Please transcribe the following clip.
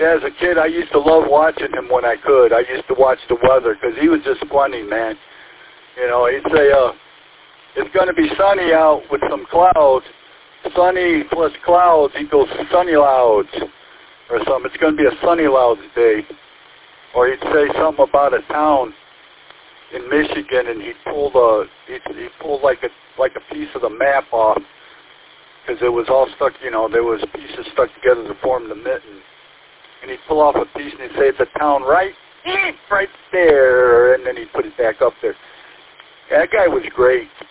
As a kid, I used to love watching him when I could. I used to watch the weather because he was just funny, man. You know, he'd say, it's going to be sunny out with some clouds. Sunny plus clouds equals sunny louds or something. It's going to be a sunny louds day. Or he'd say something about a town in Michigan, and he pulled like a piece of the map off because it was all stuck. You know, there was pieces stuck together to form the mitten. And he'd pull off a piece and he'd say, it's a town right there, and then he'd put it back up there. That guy was great.